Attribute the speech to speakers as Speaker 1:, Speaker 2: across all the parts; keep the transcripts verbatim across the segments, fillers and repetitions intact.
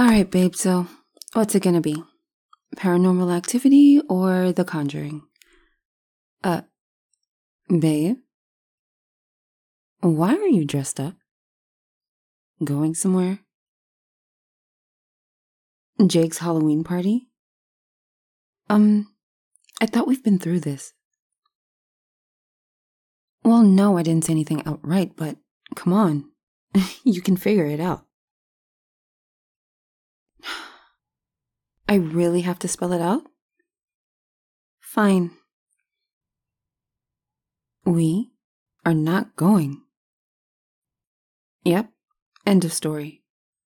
Speaker 1: Alright, babe, so what's it gonna be? Paranormal Activity or The Conjuring? Uh, babe? Why are you dressed up? Going somewhere? Jake's Halloween party? Um, I thought we've been through this. Well, no, I didn't say anything outright, but come on. You can figure it out. I really have to spell it out? Fine. We are not going. Yep, end of story.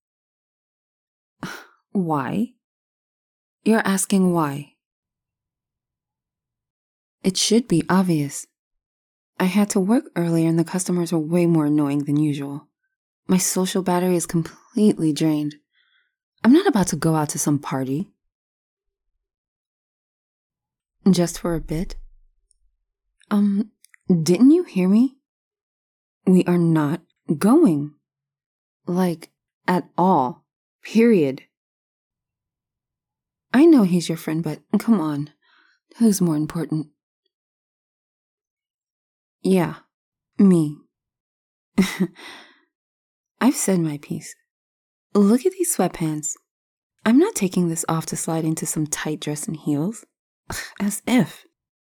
Speaker 1: Why? You're asking why. It should be obvious. I had to work earlier and the customers were way more annoying than usual. My social battery is completely drained. I'm not about to go out to some party. Just for a bit? Um, didn't you hear me? We are not going. Like, at all. Period. I know he's your friend, but come on. Who's more important? Yeah, me. I've said my piece. Look at these sweatpants. I'm not taking this off to slide into some tight dress and heels. As if.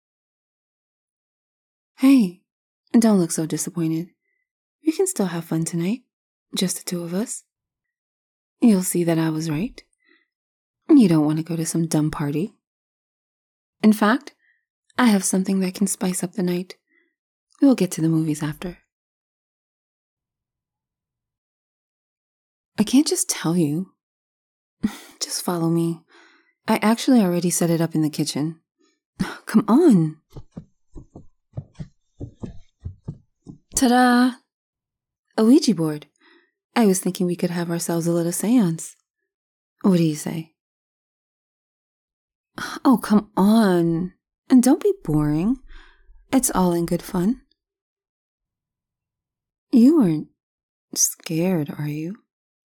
Speaker 1: Hey, don't look so disappointed. We can still have fun tonight. Just the two of us. You'll see that I was right. You don't want to go to some dumb party. In fact, I have something that can spice up the night. We'll get to the movies after. I can't just tell you. Just follow me. I actually already set it up in the kitchen. Come on. Ta-da! A Ouija board. I was thinking we could have ourselves a little seance. What do you say? Oh, come on. And don't be boring. It's all in good fun. You weren't scared, are you?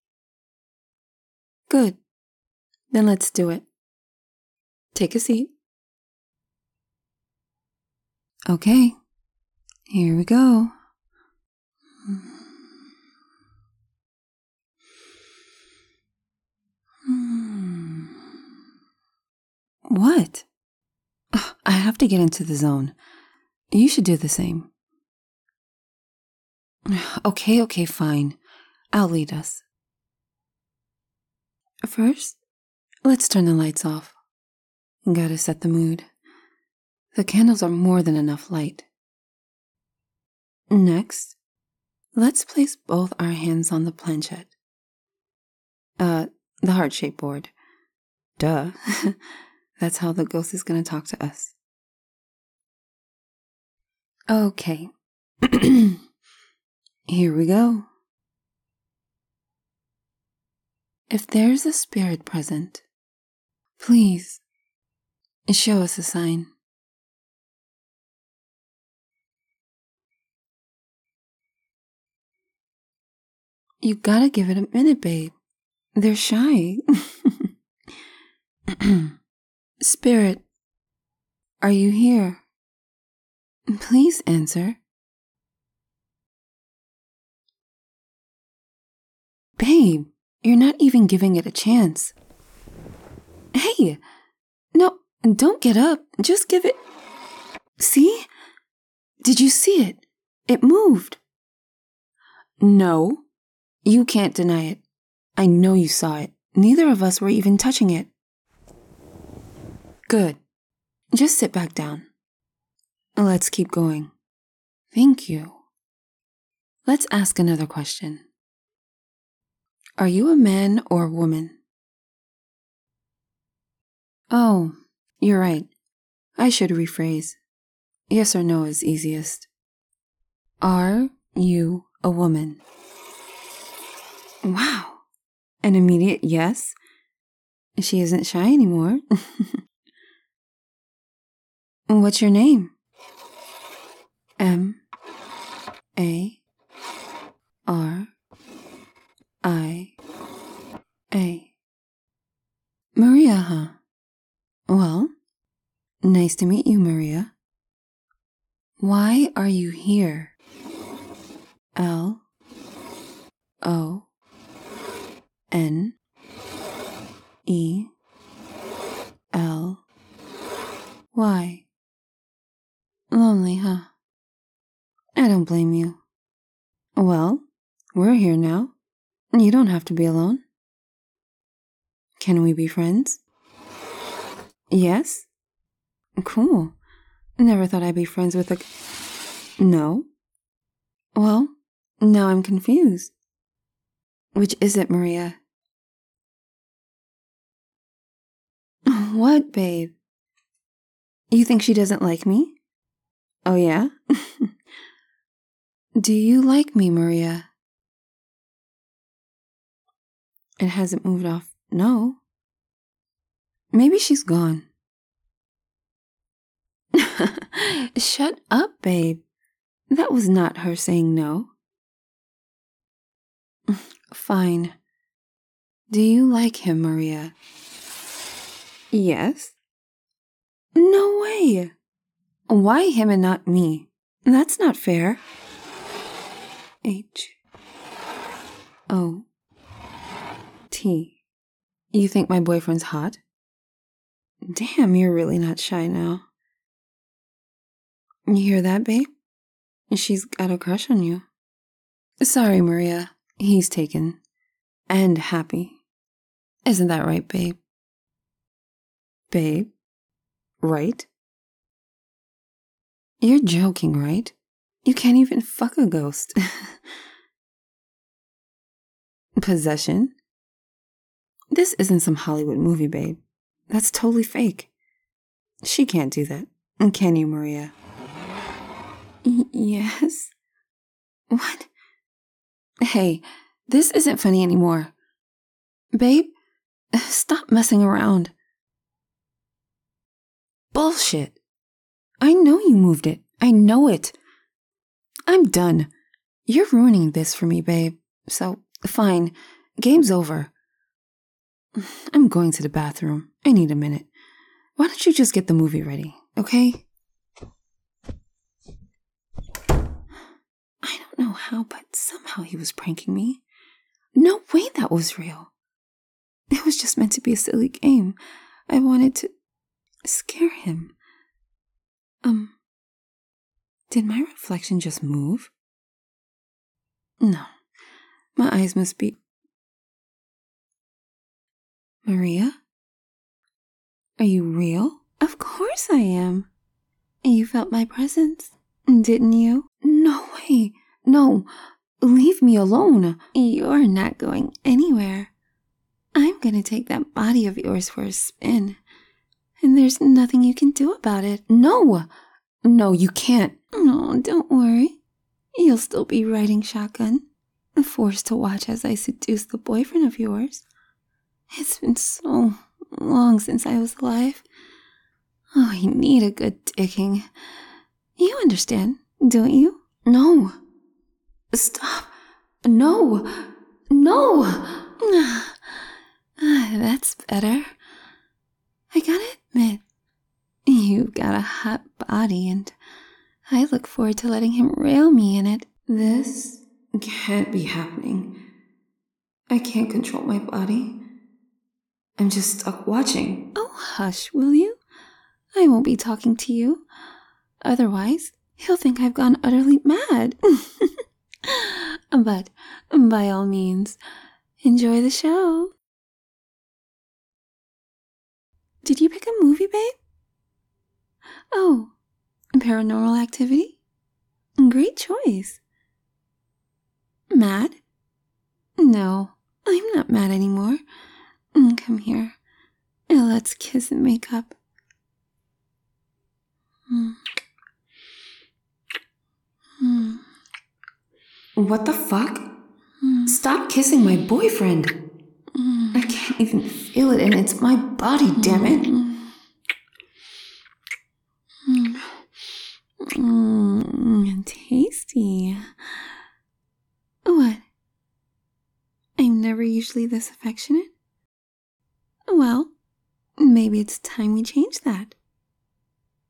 Speaker 1: Good. Then let's do it. Take a seat. Okay. Here we go. What? I have to get into the zone. You should do the same. Okay, okay, fine. I'll lead us. First, let's turn the lights off. Gotta set the mood. The candles are more than enough light. Next, let's place both our hands on the planchette. Uh, the heart-shaped board. Duh. That's how the ghost is gonna talk to us. Okay. Here we go. If there's a spirit present, please show us a sign. You gotta give it a minute, babe. They're shy. Spirit, are you here? Please answer. Babe, you're not even giving it a chance. Hey, no, don't get up. Just give it. See? Did you see it? It moved. No, you can't deny it. I know you saw it. Neither of us were even touching it. Good. Just sit back down. Let's keep going. Thank you. Let's ask another question. Are you a man or a woman? Oh, you're right. I should rephrase. Yes or no is easiest. Are you a woman? Wow. An immediate yes. She isn't shy anymore. What's your name? M A R I A. Nice to meet you, Maria. Why are you here? L O N E L Y. Lonely, huh? I don't blame you. Well, we're here now. You don't have to be alone. Can we be friends? Yes? Cool. Never thought I'd be friends with a... No? Well, now I'm confused. Which is it, Maria? What, babe? You think she doesn't like me? Oh, yeah? Do you like me, Maria? It hasn't moved off. No. Maybe she's gone. Shut up, babe. That was not her saying no. Fine. Do you like him, Maria? Yes. No way. Why him and not me? That's not fair. H O T. You think my boyfriend's hot? Damn, you're really not shy now. You hear that, babe? She's got a crush on you. Sorry, Maria. He's taken. And happy. Isn't that right, babe? Babe? Right? You're joking, right? You can't even fuck a ghost. Possession? This isn't some Hollywood movie, babe. That's totally fake. She can't do that. Can you, Maria? Y- yes? What? Hey, this isn't funny anymore. Babe, stop messing around. Bullshit. I know you moved it. I know it. I'm done. You're ruining this for me, babe. So, fine. Game's over. I'm going to the bathroom. I need a minute. Why don't you just get the movie ready, okay? I don't know how, but somehow he was pranking me. No way that was real. It was just meant to be a silly game. I wanted to scare him. Um, did my reflection just move? No, my eyes must be... Maria? Are you real? Of course I am. You felt my presence, didn't you? No way. No, leave me alone. You're not going anywhere. I'm gonna take that body of yours for a spin, and there's nothing you can do about it. No, no, you can't. No, don't worry. You'll still be riding shotgun, forced to watch as I seduce the boyfriend of yours. It's been so long since I was alive. Oh, I need a good dicking. You understand, don't you? No. Stop. No. No. That's better. I gotta admit, you've got a hot body, and I look forward to letting him rail me in it. This can't be happening. I can't control my body. I'm just stuck watching. Oh, hush, will you? I won't be talking to you. Otherwise, he'll think I've gone utterly mad. But, by all means, enjoy the show. Did you pick a movie, babe? Oh, Paranormal Activity? Great choice. Mad? No, I'm not mad anymore. Come here. Let's kiss and make up. Mm. Mm. What the fuck? Mm. Stop kissing my boyfriend. Mm. I can't even feel it, and it's my body, damn it. Mm. Mm. Tasty. What? I'm never usually this affectionate? Well, maybe it's time we change that.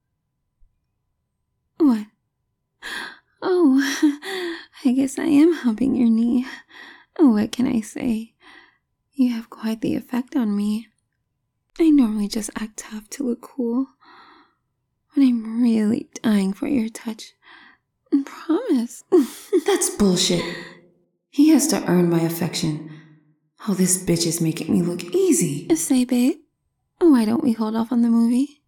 Speaker 1: Oh, I guess I am humping your knee. What can I say? You have quite the effect on me. I normally just act tough to look cool, but I'm really dying for your touch. Promise.
Speaker 2: That's bullshit. He has to earn my affection. Oh, this bitch is making me look easy.
Speaker 1: Say, babe, why don't we hold off on the movie?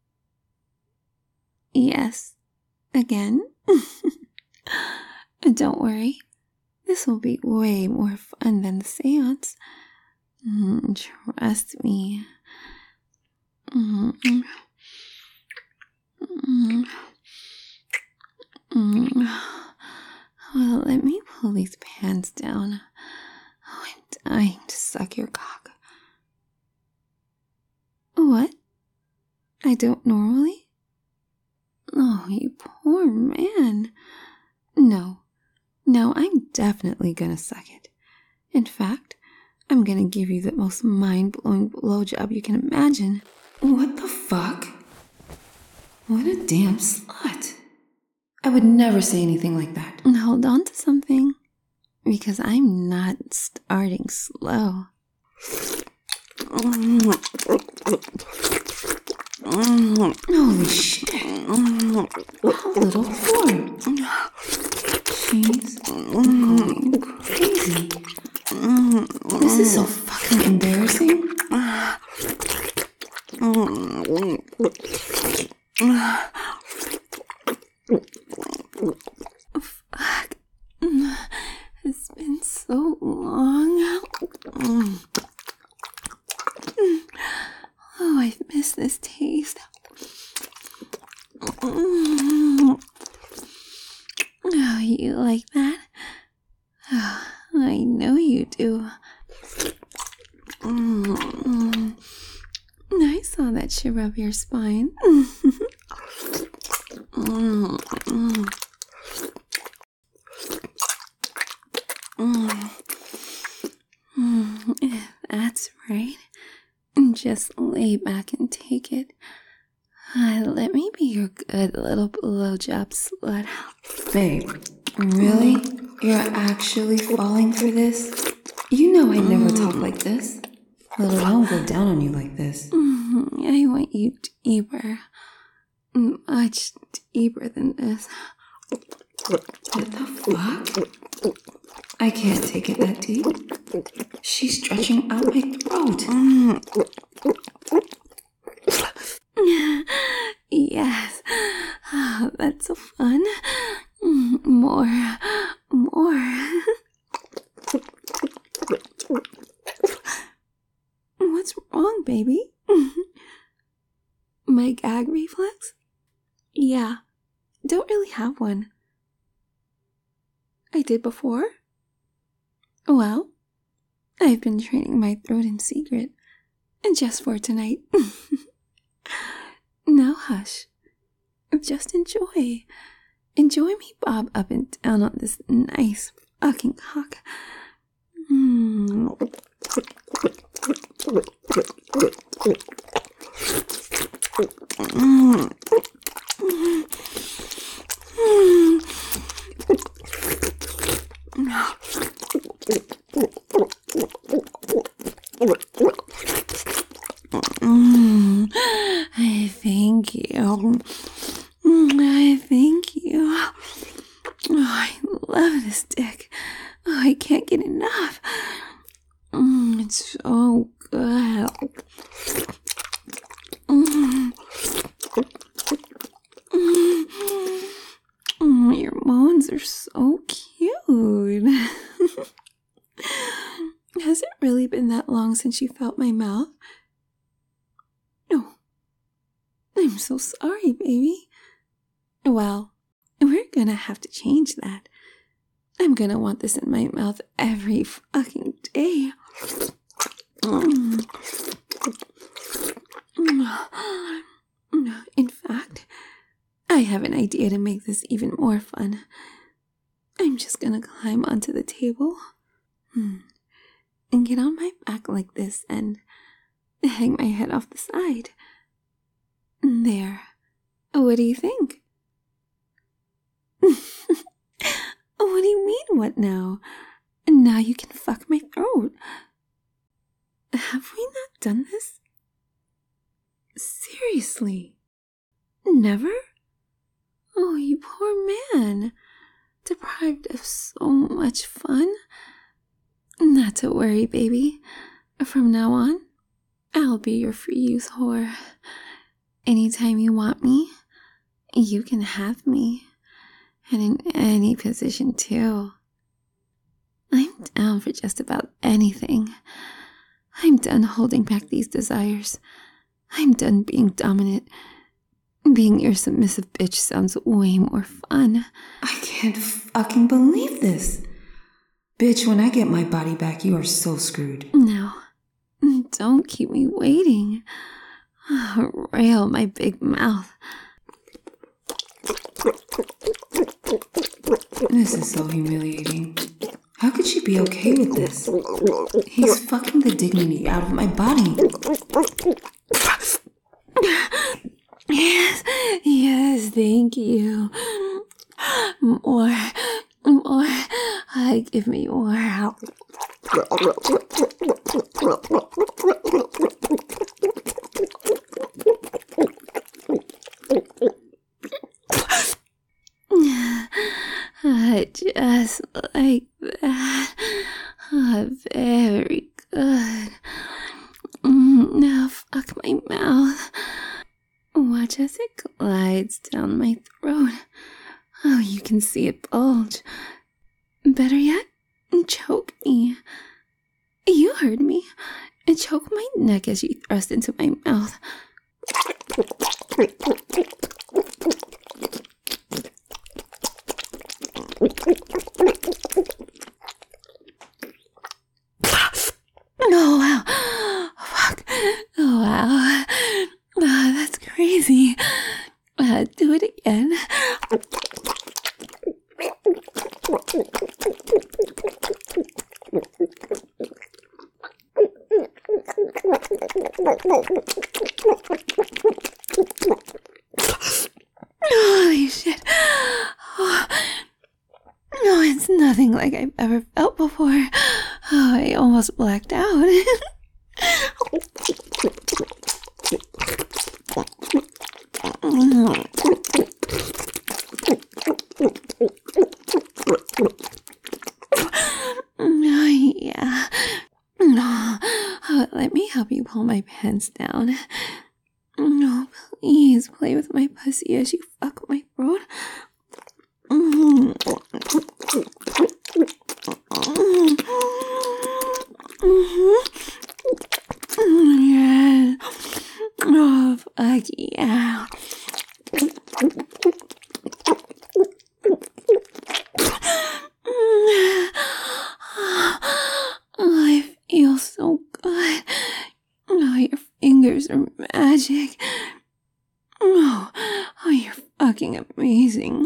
Speaker 1: Yes. Again? Don't worry. This will be way more fun than the seance. Mm, trust me. Mm, mm, mm. Well, let me pull these pants down. Oh, I'm dying to suck your cock. What? I don't normally? Oh, you poor man. No. No, I'm definitely gonna suck it. In fact, I'm gonna give you the most mind-blowing blowjob you can imagine.
Speaker 2: What the fuck? What a damn slut. I would never say anything like that.
Speaker 1: Hold on to something, because I'm not starting slow.
Speaker 2: Holy shit. A little whore. She's going crazy. This is so fucking embarrassing.
Speaker 1: Fuck. It's been so long. Oh, I've missed this taste. Oh, you like that? Oh, I know you do. I saw that shit rub your spine. That's right. Just lay back and take it. Uh, let me be your good little blowjob slut.
Speaker 2: Babe, really? You're actually falling for this? You know I never talk like this. Let alone go down on you like this.
Speaker 1: I want you deeper. Much deeper than this.
Speaker 2: What the fuck? I can't take it that deep. She's stretching out my throat.
Speaker 1: Yes. Oh, that's so fun. More. More. What's wrong, baby? My gag reflex? Yeah. Don't really have one. I did before. Well, I've been training my throat in secret. And just for tonight. Now hush. Just enjoy. Enjoy me bob up and down on this nice fucking cock. Mm. Mm. Mm. I thank you. I thank you. Oh, I love this dick. Oh, I can't get enough. Mm, it's so good. Mm. Mm, your moans are so cute. Has it really been that long since you felt my mouth? No. I'm so sorry, baby. Well, we're gonna have to change that. I'm gonna want this in my mouth every fucking day. Mm. In fact, I have an idea to make this even more fun. I'm just gonna climb onto the table and get on my back like this and hang my head off the side. There. What do you think? what now? Now you can fuck my throat. Have we not done this? Seriously? Never? Oh, you poor man. Deprived of so much fun? Not to worry, baby. From now on, I'll be your free use whore. Anytime you want me, you can have me. And in any position, too. I'm down for just about anything. I'm done holding back these desires. I'm done being dominant. Being your submissive bitch sounds way more fun.
Speaker 2: I can't fucking believe this. Bitch, when I get my body back, you are so screwed.
Speaker 1: No, don't keep me waiting. Rail my big mouth.
Speaker 2: This is so humiliating. How could she be okay with this? He's fucking the dignity out of my body.
Speaker 1: Yes, yes, thank you. More, more. Uh, give me more. Uh, just like that. Uh, very good. Mm, now fuck my mouth. Watch as it glides down my throat. Oh, you can see it bulge. Better yet, choke me. You heard me. Choke my neck as you thrust into my mouth. Oh, wow. Fuck. Oh, wow. Oh, that's crazy. Uh, do it again. Holy shit. Oh, no, it's nothing like I've ever felt before. Oh, I almost blacked out. Oh, yeah. No, oh, let me help you pull my pants down. No, please play with my pussy as you fuck my throat. Mm-hmm. Mm-hmm. Yeah. Oh, fuck yeah. Oh, I feel so good. Oh, your fingers are magic. Oh, oh, you're fucking amazing.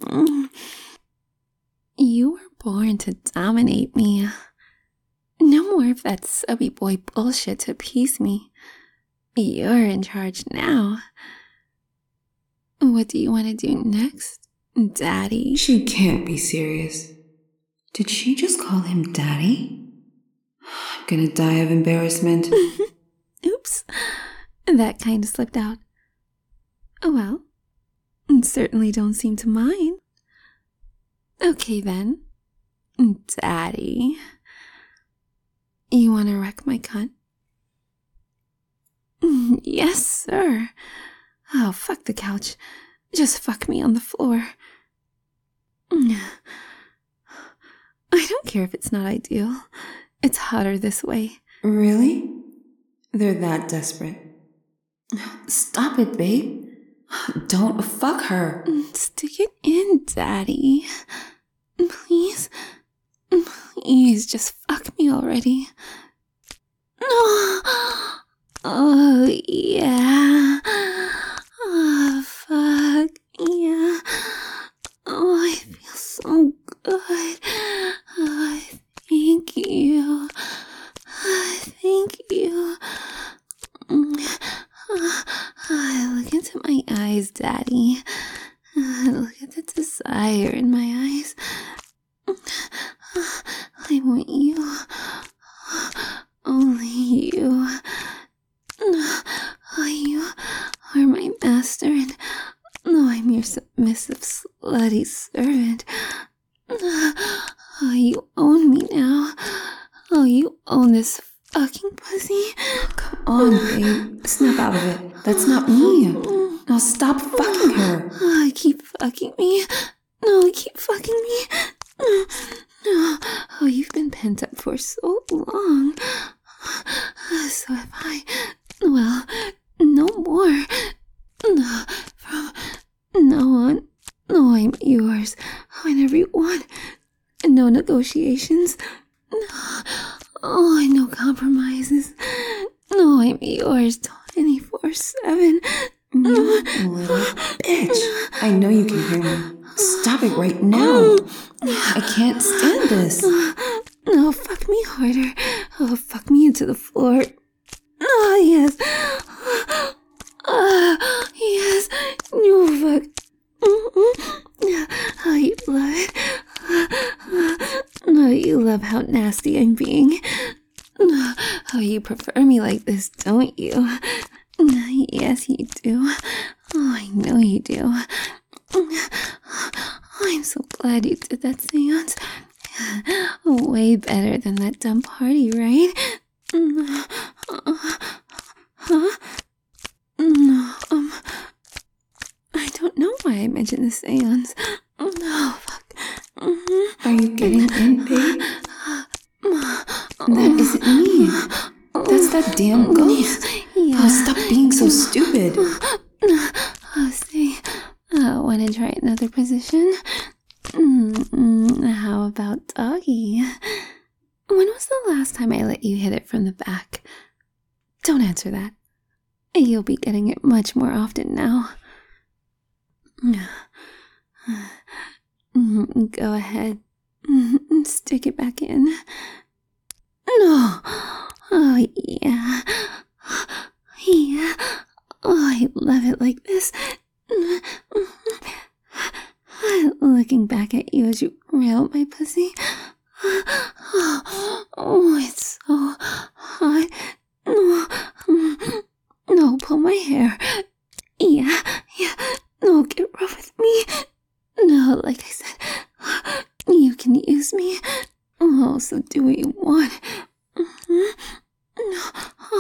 Speaker 1: You were born to dominate me. No more of that subby boy bullshit to appease me. You're in charge now. What do you want to do next, Daddy?
Speaker 2: She can't be serious. Did she just call him Daddy? I'm gonna die of embarrassment.
Speaker 1: Oops. That kind of slipped out. Oh well. Certainly don't seem to mind. Okay then. Daddy. You want to wreck my cunt? Yes, sir. Oh, fuck the couch. Just fuck me on the floor. I don't care if it's not ideal. It's hotter this way.
Speaker 2: Really? They're that desperate. Stop it, babe. Don't fuck her.
Speaker 1: Stick it in, Daddy. Please. Please, just fuck me already. Oh, oh yeah. Oh, fuck. Yeah. Oh, I feel so good. Oh, thank you. Oh, thank you. Oh, look into my eyes, Daddy. Look at the desire in my eyes. Oh, you own me now. Oh, you own this fucking pussy.
Speaker 2: Come on, babe. Snap out of it. That's not me. Now stop fucking her.
Speaker 1: Oh, keep fucking me. No, keep fucking me. No, no. Oh, you've been pent up for so long. So have I. Well, no more. No, from now on, no, I'm yours. Whenever you want. No negotiations. Oh, no compromises. No, I'm yours twenty-four seven.
Speaker 2: You little bitch. I know you can hear me. Stop it right now. I can't stand this.
Speaker 1: No, fuck me harder. Oh, fuck me into the floor. Oh, yes. Oh, yes. No, fuck. Oh, you love it. Oh, you love how nasty I'm being. Oh, you prefer me like this, don't you? Yes, you do. Oh, I know you do. I'm so glad you did that seance. Way better than that dumb party, right? Huh? No, um... I don't know why I mentioned the seance. Oh, fuck. Mm-hmm.
Speaker 2: Are you getting in, babe? That isn't me. That's that damn ghost.
Speaker 1: Yeah.
Speaker 2: Oh, stop being so stupid.
Speaker 1: Oh, see. Uh, want to try another position? Mm-mm, how about doggy? When was the last time I let you hit it from the back? Don't answer that. You'll be getting it much more often now. Go ahead. Stick it back in. No. Oh, yeah. Yeah. Oh, I love it like this. Looking back at you as you rail my pussy. Oh, it's so hot. No. No, pull my hair. Yeah, yeah. No, get rough with me. No, like I said, you can use me. Oh, so do what you want. No.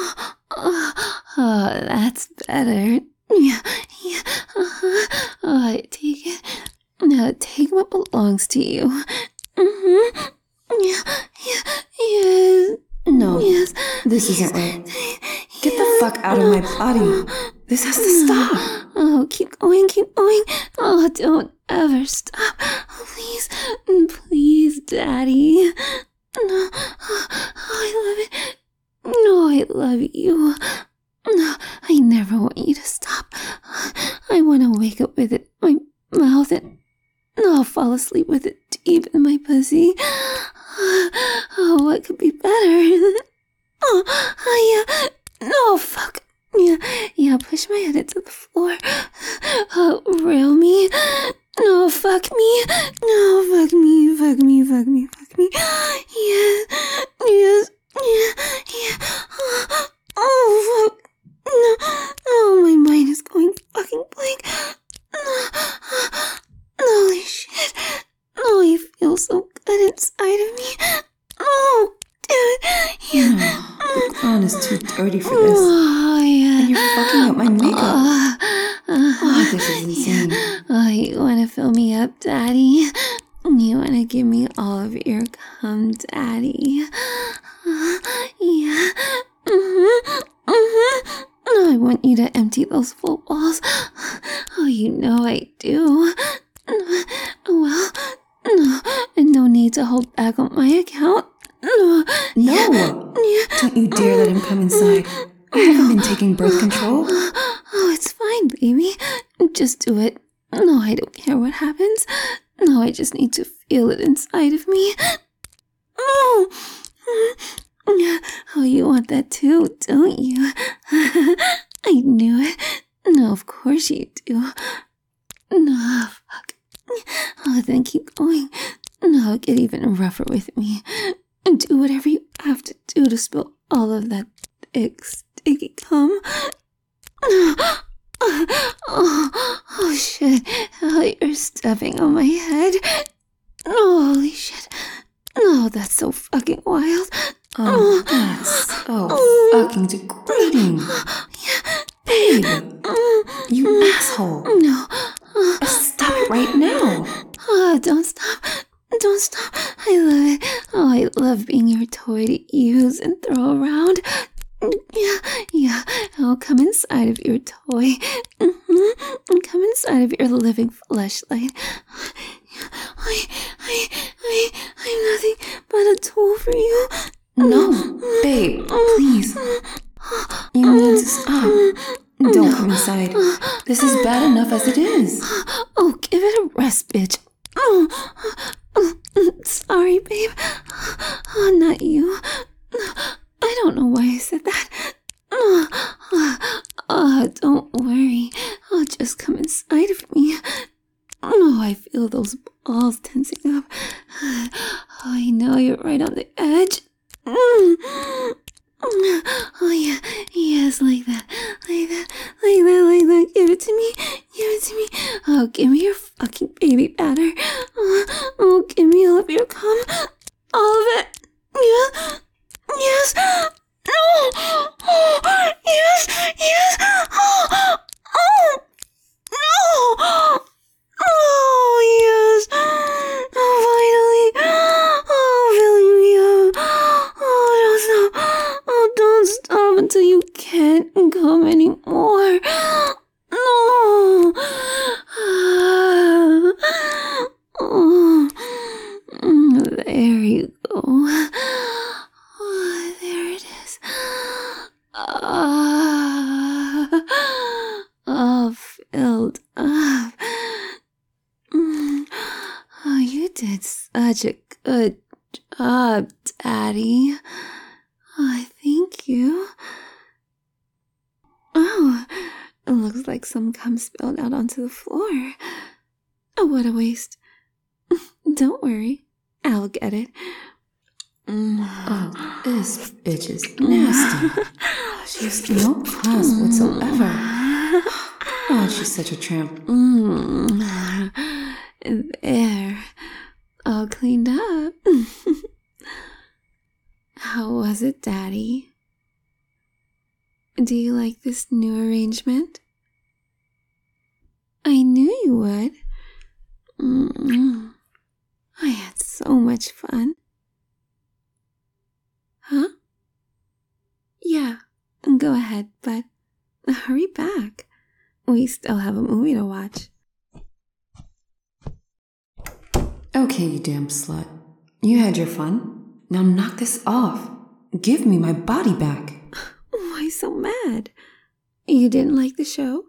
Speaker 1: Oh, that's better. Yeah, yeah. Uh-huh. Oh, take it. Now take what belongs to you. Mm-hmm. Yeah, yeah, yes.
Speaker 2: No,
Speaker 1: yes.
Speaker 2: This isn't right. Get the fuck out of my body. This has to stop.
Speaker 1: Oh, keep going, keep going. Oh, don't ever stop. Oh, please, please, Daddy. No, oh, I love it. No, I love you. No, I never want you to stop. I want to wake up with it in my mouth and I'll fall asleep with it deep in my pussy. Oh, what could be better? Oh, oh yeah. No, fuck. Yeah, yeah, push my head into the floor. Oh, rail me. No, fuck me. No, fuck me, fuck me, fuck me, fuck me. Yes, yes, yeah, yeah. Oh, oh fuck. No, oh, my mind is going fucking blank. No, holy shit. Oh, you feel so good inside of me. Oh, dude. Yeah.
Speaker 2: The clown is too dirty for this.
Speaker 1: Oh, yeah.
Speaker 2: And you're fucking up my makeup.
Speaker 1: Uh, uh,
Speaker 2: Oh, this is insane.
Speaker 1: Oh, you want to fill me up, Daddy? You want to give me all of your cum, Daddy? Uh, yeah. Mm-hmm. Mm-hmm. I want you to empty those full balls. Oh, you know I do. Well, no, and no need to hold back on my account. No.
Speaker 2: No. Don't you dare let him come inside. I haven't been taking birth control.
Speaker 1: Oh, it's fine, baby. Just do it. No, I don't care what happens. No, I just need to feel it inside of me. Oh, oh, you want that too, don't you? I knew it. No, of course you do. No, fuck. Oh, then keep going. No, get even rougher with me. And do whatever you have to do to spill all of that thick, sticky cum. Oh, oh, oh shit. Oh, you're stepping on my head. Oh, holy shit. that's so fucking wild.
Speaker 2: Oh, that's so fucking degrading. Babe, you asshole.
Speaker 1: No.
Speaker 2: Stop it right now.
Speaker 1: Oh, don't stop. Don't stop. I love it. Oh, I love being your toy to use and throw around. Yeah, yeah. I'll come inside of your toy. Mm-hmm. And come inside of your living fleshlight. I, I, I, I'm nothing but a tool for you.
Speaker 2: No, babe, please. You need to stop. Don't come inside. This is bad enough as it is.
Speaker 1: Oh, give it a rest, bitch. Oh, sorry, babe. Oh, not you. I don't know why I said that. Oh, don't worry. Oh, just come inside of me. Oh, I feel those balls tensing up. Oh, I know you're right on the edge. Oh, yeah. Yes, like that. Like that. Like that. Like that. Give it to me. Give it to me. Oh, give me your fucking baby batter. Oh, oh give me all of your cum. All of it. Yeah. Yes. No. Oh, yes. Yes. Oh. Oh. No. Oh, yes. Oh, finally. Oh, filling me up. Oh, don't stop. Oh, don't stop until you can't come anymore. No. Oh, there you go. Oh, there it is. Ah, all filled up. Oh, you did such a good job, Daddy. Oh, thank you. Oh, it looks like some cum spilled out onto the floor. Oh, what a waste. Don't worry, I'll get it.
Speaker 2: Oh, this bitch is nasty. She's no class whatsoever. Oh, she's such a tramp.
Speaker 1: Mm. There, all cleaned up. How was it, Daddy? Do you like this new arrangement? I knew you would. Mm. I had so much fun. Huh? Yeah, go ahead, but hurry back. We still have a movie to watch.
Speaker 2: Okay, you damn slut. You had your fun. Now knock this off. Give me my body back.
Speaker 1: Why so mad? You didn't like the show?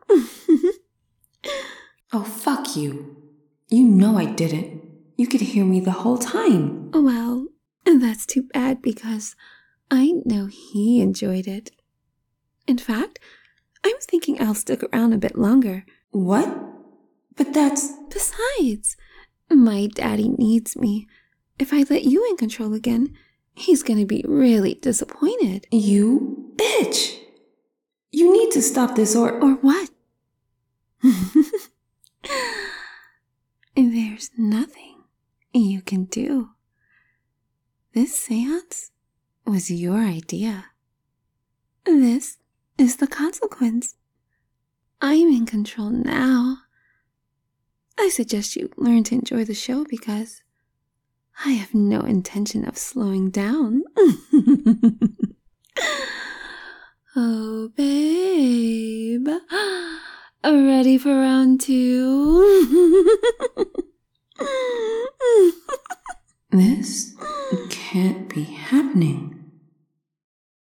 Speaker 2: Oh, fuck you. You know I didn't. You could hear me the whole time.
Speaker 1: Well, that's too bad because I know he enjoyed it. In fact, I'm thinking I'll stick around a bit longer.
Speaker 2: What? But that's...
Speaker 1: Besides, my daddy needs me. If I let you in control again, he's gonna be really disappointed.
Speaker 2: You bitch! You need to stop this or...
Speaker 1: Or what? There's nothing you can do. This seance was your idea. This is the consequence. I'm in control now. I suggest you learn to enjoy the show because I have no intention of slowing down. Oh, babe. Ready for round two?
Speaker 2: This can't be happening.